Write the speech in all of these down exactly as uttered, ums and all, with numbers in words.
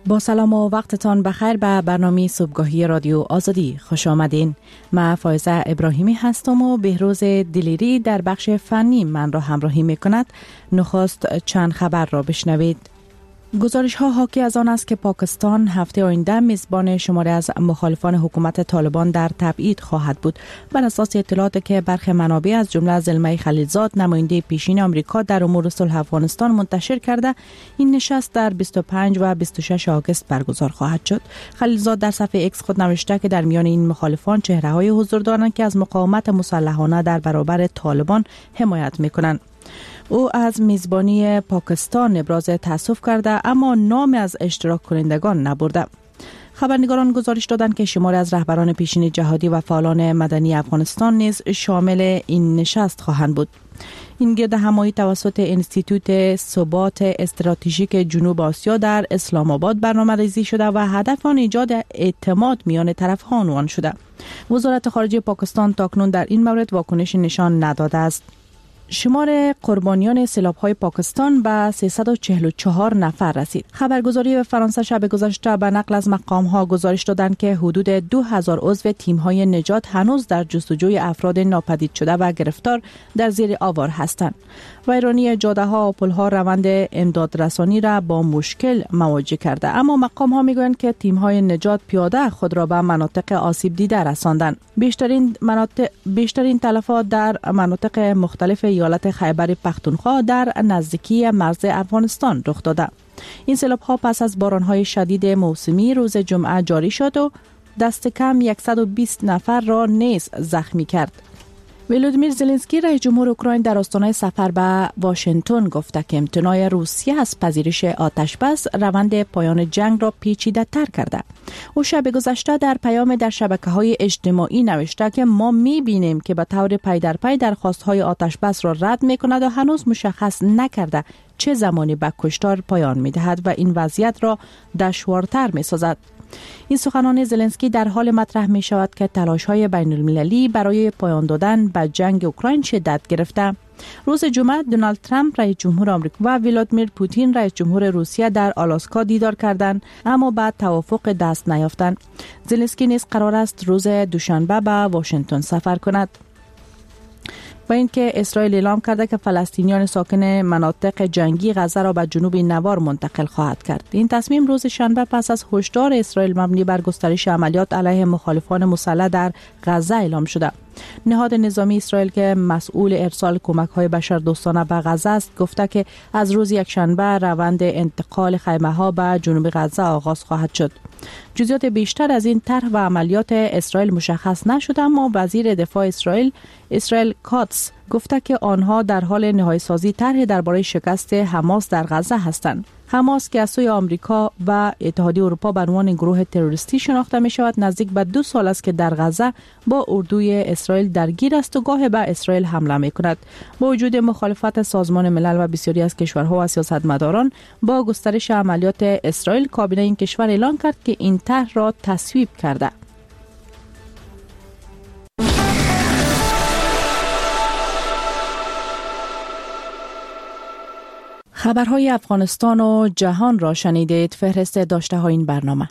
با سلام و وقتتان بخیر به برنامه صبحگاهی رادیو آزادی خوش آمدین. من فایزه ابراهیمی هستم و بهروز دلیری در بخش فنی من را همراهی می کند. نخست چند خبر را بشنوید. گزارش ها حاکی از آن است که پاکستان هفته آینده میزبان شماری از مخالفان حکومت طالبان در تبعید خواهد بود. بر اساس اطلاعاتی که برخی منابع از جمله زلمه خلیلزاد نماینده پیشین آمریکا در امور صلح افغانستان منتشر کرده، این نشست در بیست و پنج و بیست و شش آگوست برگزار خواهد شد. خلیلزاد در صفحه ایکس خود نوشته که در میان این مخالفان چهره‌های حضور دارند که از مقاومت مسلحانه در برابر طالبان حمایت می‌کنند. او از میزبانی پاکستان ابراز تأسف کرده اما نام از اشتراک کنندگان نبرده. خبرنگاران گزارش دادند که شماری از رهبران پیشین جهادی و فعالان مدنی افغانستان نیز شامل این نشست خواهند بود. این گرد همایی توسط انستیتوت ثبات استراتژیک جنوب آسیا در اسلام آباد برنامه‌ریزی شده و هدف آن ایجاد اعتماد میان طرف‌ها عنوان شده. وزارت خارجه پاکستان تاکنون در این مورد واکنش نشان نداده است. شمار قربانیان سیلاب‌های پاکستان به سیصد و چهل و چهار نفر رسید. خبرگزاری فرانسه شب گذشته به نقل از مقام‌ها گزارش دادند که حدود دو هزار عضو تیم‌های نجات هنوز در جستجوی افراد ناپدید شده و گرفتار در زیر آوار هستند. ویرانی جاده‌ها و پل‌ها روند امدادرسانی را با مشکل مواجه کرده، اما مقام‌ها می‌گویند که تیم‌های نجات پیاده خود را به مناطق آسیب دیده رساندند. بیشترین مناطق بیشترین تلفات در مناطق مختلف ایالت خیبر پختونخوا در نزدیکی مرز افغانستان رخ داده. این سیلاب‌ها پس از باران‌های شدید موسمی روز جمعه جاری شد و دست کم صد و بیست نفر را نیز زخمی کرد. ولودیمیر زلنسکی رئیس جمهور اوکراین در آستانه سفر به واشنگتن گفته که امتناع روسیه از پذیرش آتشبس روند پایان جنگ را پیچیده‌تر کرده. او شب گذشته در پیام در شبکه‌های اجتماعی نوشته که ما می‌بینیم که به طور پی در پی درخواست‌های آتشبس را رد می‌کند و هنوز مشخص نکرده چه زمانی به کشتار پایان می‌دهد و این وضعیت را دشوارتر می‌سازد. این سخنان زلنسکی در حال مطرح می شود که تلاش‌های بین المللی برای پایان دادن به جنگ اوکراین شدت گرفته. روز جمعه دونالد ترامپ رئیس جمهور آمریکا و ولادیمیر پوتین رئیس جمهور روسیه در آلاسکا دیدار کردند اما بعد توافق دست نیافتند. زلنسکی نیز قرار است روز دوشنبه به واشنگتن سفر کند. و اینکه اسرائیل اعلام کرده که فلسطینیان ساکن مناطق جنگی غزه را به جنوب نوار منتقل خواهد کرد. این تصمیم روز شنبه پس از هشدار اسرائیل مبنی بر گسترش عملیات علیه مخالفان مسلح در غزه اعلام شده. نهاد نظامی اسرائیل که مسئول ارسال کمک‌های بشردوستانه به غزه است گفته که از روز یکشنبه روند انتقال خیمه‌ها به جنوب غزه آغاز خواهد شد. جزئیات بیشتر از این طرح و عملیات اسرائیل مشخص نشده، اما وزیر دفاع اسرائیل اسرائیل کاتس گفته که آنها در حال نهایی سازی طرح درباره شکست حماس در غزه هستند. حماس که از سوی آمریکا و اتحادیه اروپا به عنوان گروه تروریستی شناخته می شود، نزدیک به دو سال است که در غزه با اردوی اسرائیل درگیر است و گاه به اسرائیل حمله می کند. با وجود مخالفت سازمان ملل و بسیاری از کشورها و سیاستمداران با گسترش عملیات اسرائیل، کابینه این کشور اعلام کرد که این طرح را تصویب کرده. خبرهای افغانستان و جهان را شنیدید. فهرست داشته های این برنامه.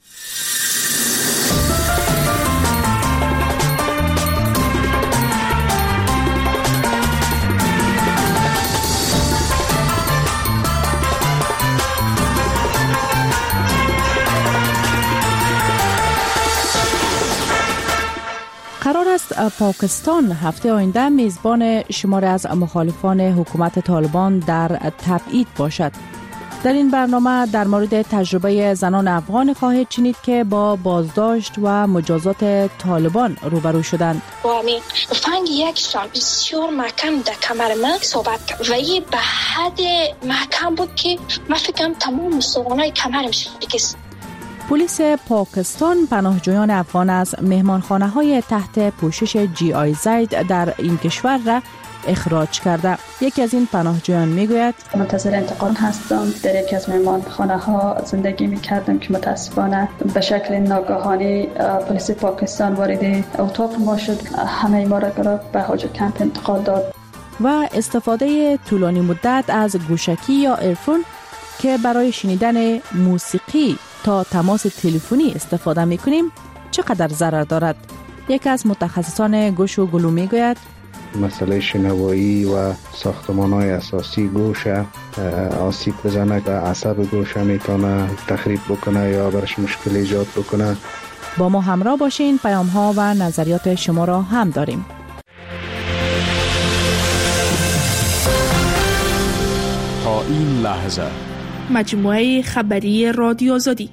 قرار است پاکستان هفته آینده میزبان شماری از مخالفان حکومت طالبان در تبعید باشد. در این برنامه در مورد تجربه زنان افغان خواهید شنید که با بازداشت و مجازات طالبان روبرو شدند. با همین فنگ یک سال بسیار محکم در کمر من ثابت کرد و این به حد محکم بود که من فکرم تمام استخوان‌های کمرم شکست. پلیس پاکستان پناهجویان افغان از مهمانخانه‌های تحت پوشش جی آی زید در این کشور را اخراج کرده. یکی از این پناهجویان میگوید منتظر انتقال هستم. در یکی از مهمانخانه‌ها زندگی می‌کردم که متاسفانه به شکل ناگهانی پلیس پاکستان وارد اتاق ما شد. همه ما را به حاج کمپ انتقال داد. و استفاده طولانی مدت از گوشکی یا ایرفون که برای شنیدن موسیقی تا تماس تلفنی استفاده می کنیم چقدر ضرر دارد؟ یکی از متخصصان گوش و گلو می گوید مسئله شنوایی و ساختمان‌های اساسی گوش آسیب بزنه و عصب گوش میتونه تخریب بکنه یا برش مشکل ایجاد بکنه. با ما همراه باشین، پیام ها و نظریات شما را هم داریم. تا این لحظه مجموعه خبری رادیو آزادی.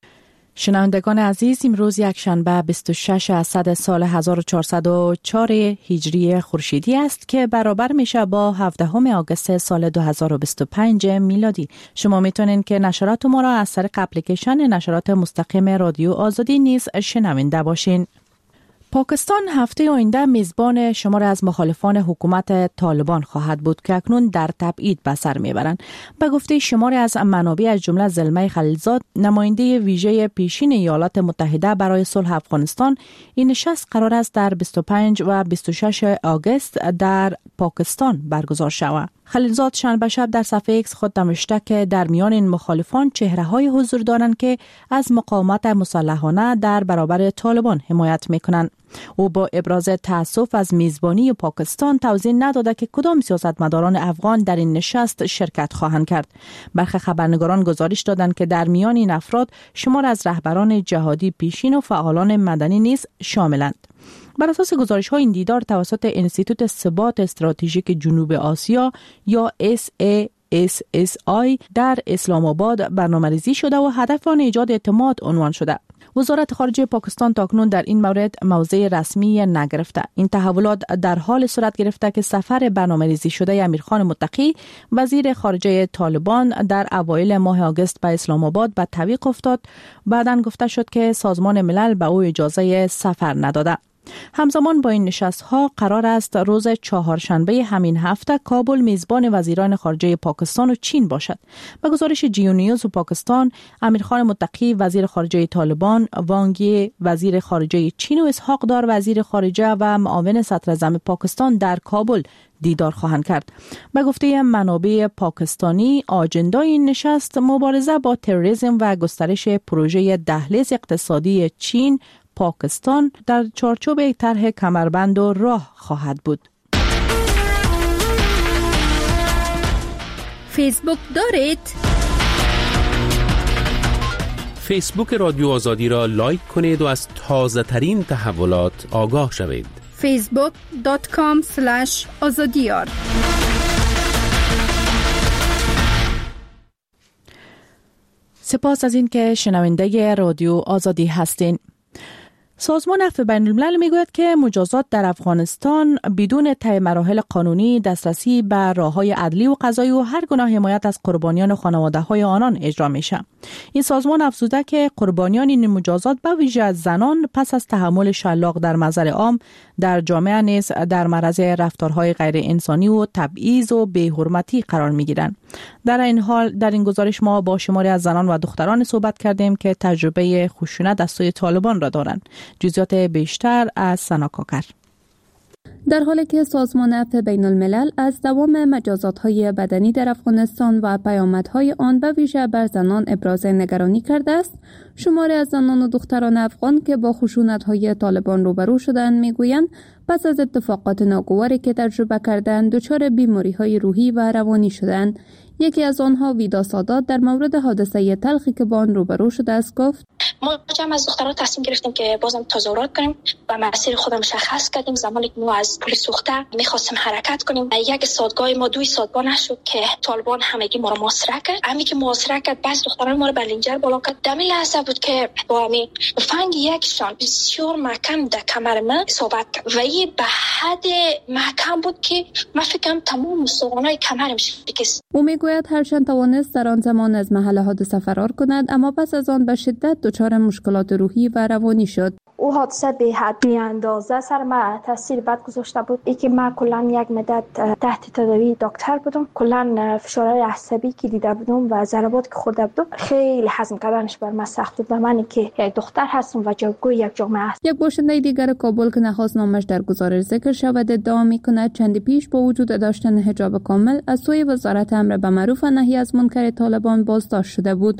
شنوندگان عزیز، امروز یک شنبه بیست و شش اسد سال هزار و چهارصد و چهار هجری خورشیدی است که برابر میشه با هفدهم آگوست سال دو هزار و بیست و پنج میلادی. شما میتونین که نشرات ما را از طریق اپلیکیشن نشرات مستقیم رادیو آزادی نیز شنونده باشین. پاکستان هفته آینده میزبان شمار از مخالفان حکومت طالبان خواهد بود که اکنون در تبعید به سر میبرند. به گفته شماری از منابع از جمله زلمه خلیلزاد، نماینده ویژه پیشین ایالات متحده برای صلح افغانستان، این نشست قرار است در بیست و پنج و بیست و شش آگوست در پاکستان برگزار شود. خلیلزاد شنبه شب در صفحه ایکس خود نوشته که در میان این مخالفان چهره‌های حضور دارند که از مقاومت مسلحانه در برابر طالبان حمایت می‌کنند. او با ابراز تأسف از میزبانی پاکستان توضیح نداده که کدام سیاستمداران افغان در این نشست شرکت خواهند کرد. برخی خبرنگاران گزارش دادند که در میان این افراد شمار از رهبران جهادی پیشین و فعالان مدنی نیز شاملند. بر اساس گزارش‌ها این دیدار توسط انستیتوت ثبات استراتژیک جنوب آسیا یا اس ای اس اس آی در اسلام آباد برنامه‌ریزی شده و هدف آن ایجاد اعتماد عنوان شده. وزارت خارجه پاکستان تاکنون در این مورد موضع رسمی نگرفته. این تحولات در حال صورت گرفته که سفر برنامه‌ریزی شده امیرخان متقی وزیر خارجه طالبان در اوایل ماه آگوست به اسلام آباد به تعویق افتاد. بعداً گفته شد که سازمان ملل به او اجازه سفر نداده. همزمان با این نشست‌ها قرار است روز چهارشنبه همین هفته کابل میزبان وزیران خارجه پاکستان و چین باشد. به گزارش جیو نیوز و پاکستان، امیرخان متقی وزیر خارجه طالبان، وانگ یی وزیر خارجه چین و اسحاق دار وزیر خارجه و معاون صدراعظم پاکستان در کابل دیدار خواهند کرد. به گفته منابع پاکستانی، آجندای این نشست مبارزه با تروریسم و گسترش پروژه دهلیز اقتصادی چین پاکستان در چارچوب طرح کمربند و راه خواهد بود. فیسبوک دارید؟ فیسبوک رادیو آزادی را لایک کنید و از تازه ترین تحولات آگاه شوید. فیسبوک دات کام اسلش آزادیار. سپاس از این که شنونده رادیو آزادی هستین. سازمان عفو بین الملل میگوید که مجازات در افغانستان بدون طی مراحل قانونی دسترسی به راه‌های عدلی و قضایی و هر گونه حمایت از قربانیان و خانواده‌های آنان اجرا میشه. این سازمان افزوده که قربانیان این مجازات به ویژه زنان پس از تحمل شلاق در محضر عام در جامعه نیز در معرض رفتارهای غیر انسانی و تبعیض و بی‌حرمتی قرار میگیرند. در این حال در این گزارش ما با شماری از زنان و دختران صحبت کردیم که تجربه خشونت از سوی طالبان را دارند. جزئیات بیشتر از سنا کاکر. در حالی که سازمان عفو بین الملل از دوام مجازات‌های بدنی در افغانستان و پیامدهای آن به ویژه بر زنان ابراز نگرانی کرده است، شماری از زنان و دختران افغان که با خشونت‌های طالبان روبرو شدند میگویند پس از اتفاقات ناگواری که تجربه کردند دچار بیماری‌های روحی و روانی شدند. یکی از آنها ویدا سادات در مورد حادثه تلخی که با آن روبرو شده است گفت: ما جمع از دختران تصمیم گرفتیم که بازم تظاهرات کنیم و مسیر خود مشخص کردیم. زمانی که ما از پلیس سوخته می‌خواستیم حرکت کنیم، یک سادگاه ما دوی سادگاه نشد که طالبان همگی ما را محاصره کرد. همین که محاصره کرد بس دختران ما را به لنجر بالا کرد. در لحظه بود که با همین فنگ یکشان بسیار محکم در کمر من اصابت کرد و این به حد محکم بود که من فکرم تمام استخوان‌های کمرم شکست. او میگوید هرچند توانست در آن زمان از محل حادثه فرار کند، اما پس از آن به شدت دچار مشکلات روحی و روانی شد. او حادثه به حد بی اندازه سر من تاثیر بد گذاشته بود. ای که من کلا یک مدت تحت تداوی دکتر بودم، کلا فشارهای عصبی که دیده بودم و ضربات که خورده بودم خیلی هضم کردنش بر من سخت بود. من که یک دختر هستم و جاگوی یک جامعه است. یک باشنده دیگر کابل که نخواست نامش در گزارش ذکر شود ادعا می‌کند چند پیش با وجود داشتن حجاب کامل از سوی وزارت امر به معروف و نهی از منکر طالبان بازداشت شده بود.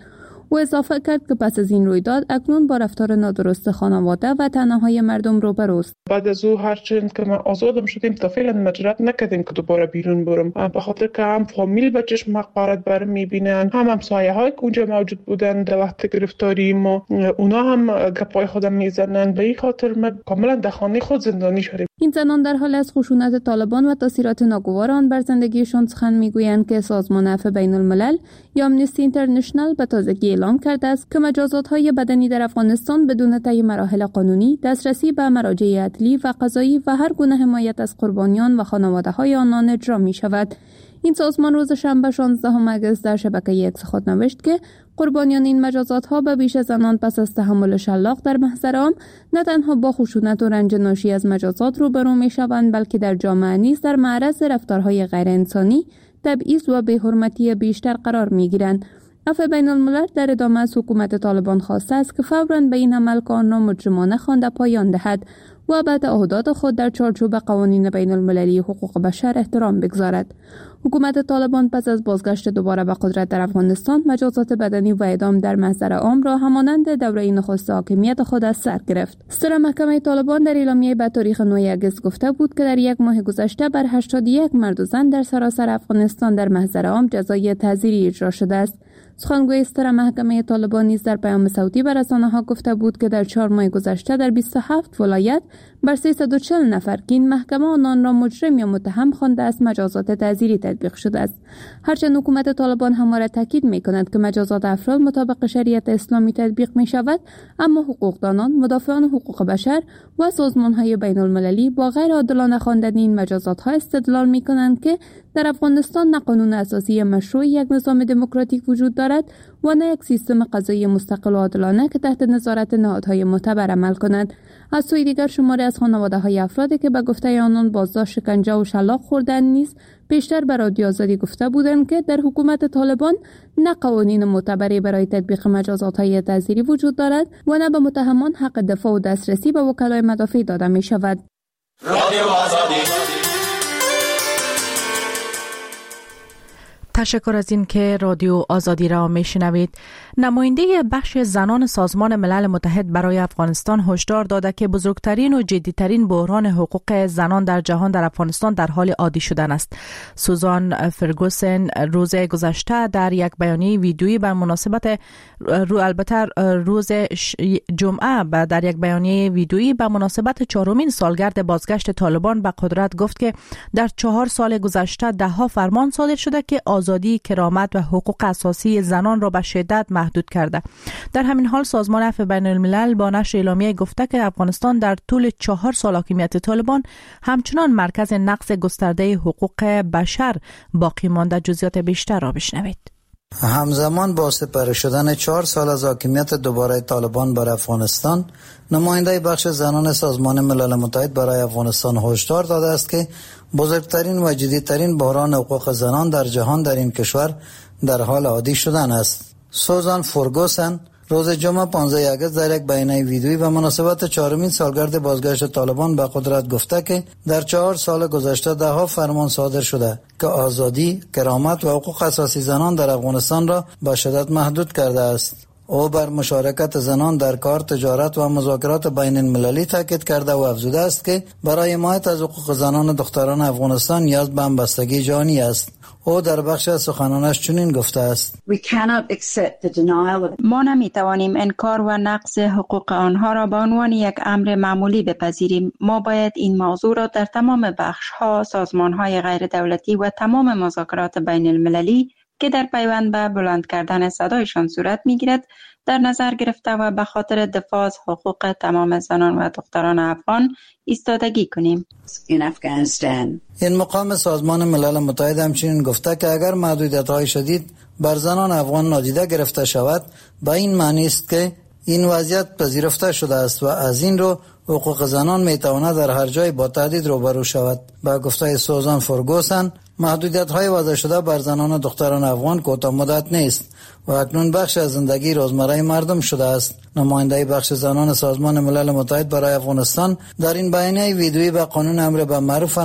او اضافه کرد که پس از این رویداد اکنون با رفتار نادرست خانواده و تنهایی مردم روبروست. بعد از او هرچند که ما آزادم شدیم تا فعلا مجرد نکردیم که دوباره بیرون برم، به خاطر که هم فامیل به چشم مقبرت برم میبینن، هم همسایه های که اونجا موجود بودن در وقت گرفتاری ما، اونا هم گپای خودم میزنن. به این خاطر ما کاملا در خانه خود زندانی شدیم. این زنان در حال از خشونت طالبان و تاثیرات ناگوار آن بر زندگیشان سخن میگویند که سازمان عفو بین الملل یا آمنستی اینترنشنال به تازگی اعلام کرده است که مجازات‌های بدنی در افغانستان بدون طی مراحل قانونی، دسترسی به مراجع عدلی و قضایی و هر گونه حمایت از قربانیان و خانواده‌های آنان اجرا می‌شود. این سازمان روز شنبه شانزدهم اگست در شبکه اکس خود نوشت که قربانیان این مجازات‌ها به بیش زنان پس از تحمل شلاق در محضر عام نه تنها با خشونت و رنج ناشی از مجازات روبرو می‌شوند، بلکه در جامعه نیز در معرض رفتارهای غیر انسانی، تبعیض و بی‌حرمتی بیشتر قرار می‌گیرند. عفو بین الملل در ادامه از حکومت طالبان خواسته است که فوراً به این عمل که آن را مجرمانه خوانده پایان دهد و به تعهدات خود در چارچوب قوانین بین المللی حقوق بشر احترام بگذارد. حکومت طالبان پس از بازگشت دوباره به قدرت در افغانستان مجازات بدنی و اعدام در محضر عام را همانند دوره نخست حاکمیت خود از سر گرفت. ستره محکمه طالبان در اعلامیه به تاریخ نه اگست گفته بود که در یک ماه گذشته بر هشتاد و یک مرد و زن در سراسر افغانستان در محضر عام جزای تعزیری اجرا شده است. سخنگوی ستره محکمه طالبان نیز در پیام صوتی به رسانه‌ها گفته بود که در چهار ماه گذشته در بیست و هفت ولایت بر سیصد و چهل نفر که این محکمه آنان را مجرم یا متهم خوانده است مجازات تعزیری تطبیق شده است. هرچند حکومت طالبان همواره تاکید می‌کند که مجازات افراد مطابق شریعت اسلامی تطبیق می‌شود، اما حقوقدانان، مدافعان حقوق بشر و سازمان‌های بین‌المللی با غیر عادلانه خواندن این مجازات‌ها استدلال می‌کنند که در افغانستان نه قانون اساسی مشروع یک نظام دموکراتیک وجود دارد و نه یک سیستم قضایی مستقل و عادلانه که تحت نظارت نهادهای معتبر عمل کند. از سوی دیگر شماری از خانواده‌های افرادی که به گفته آنان بازداشت، شکنجه و شلاق خوردند نیز پیشتر به رادیو آزادی گفته بودند که در حکومت طالبان نه قوانین معتبری برای تطبیق مجازات‌های تعزیری وجود دارد و نه به متهمان حق دفاع و دسترسی به وکلای مدافع داده می شود. رادیو آزادی. تشکر از این که رادیو آزادی را میشنوید. نماینده بخش زنان سازمان ملل متحد برای افغانستان هشدار داده که بزرگترین و جدیترین بحران حقوق زنان در جهان در افغانستان در حال عادی شدن است. سوزان فرگوسن روز گذشته در یک بیانیه ویدیویی به مناسبت رو البته روز جمعه در یک بیانیه ویدیویی به مناسبت چهارمین سالگرد بازگشت طالبان به قدرت گفت که در چهار سال گذشته ده ها فرمان صادر شده که آزادی، کرامت و حقوق اساسی زنان را به شدت محدود کرده. در همین حال سازمان عفو بین الملل با نشر اعلامیه گفته که افغانستان در طول چهار سال حاکمیت طالبان همچنان مرکز نقض گسترده حقوق بشر باقی مانده. جزئیات بیشتر را بشنوید. همزمان با سپری شدن چهار سال از حاکمیت دوباره طالبان بر افغانستان، نماینده بخش زنان سازمان ملل متحد برای افغانستان هشدار داده است که بزرگترین و جدیدترین بحران حقوق زنان در جهان در این کشور در حال عادی شدن است. سوزان فرگوسن روز جمعه پانزده اگست در یک بیانیه ویدیویی به مناسبت چهارمین سالگرد بازگشت طالبان به قدرت گفته که در چهار سال گذشته ده ها فرمان صادر شده که آزادی، کرامت و حقوق اساسی زنان در افغانستان را به شدت محدود کرده است. او بر مشارکت زنان در کار، تجارت و مذاکرات بین المللی تاکید کرده و افزوده است که برای حمایت از حقوق زنان و دختران افغانستان نیاز به همبستگی جهانی است. او در بخش از سخنانش چنین گفته است: ما نمیتوانیم انکار و نقض حقوق آنها را به عنوان یک امر معمولی بپذیریم. ما باید این موضوع را در تمام بخش‌ها، سازمان‌های غیر دولتی و تمام مذاکرات بین المللی که در پیوند به بلند کردن صدایشان صورت می‌گیرد در نظر گرفته و به خاطر دفاع از حقوق تمام زنان و دختران افغان ایستادگی کنیم. این مقام سازمان ملل متحد همچنین گفته که اگر محدودیت‌های شدید بر زنان افغان نادیده گرفته شود، به این معنی است که این وضعیت پذیرفته شده است و از این رو حقوق زنان میتواند در هر جای با تهدید روبرو شود. با گفته سوزان فرگوسن، محدودیت‌های وضع شده بر زنان و دختران افغان کوتاه مدت نیست و اکنون بخش از زندگی روزمره مردم شده است. نماینده بخش زنان سازمان ملل متحد برای افغانستان در این بیانیه ویدیویی به قانون امر به معروف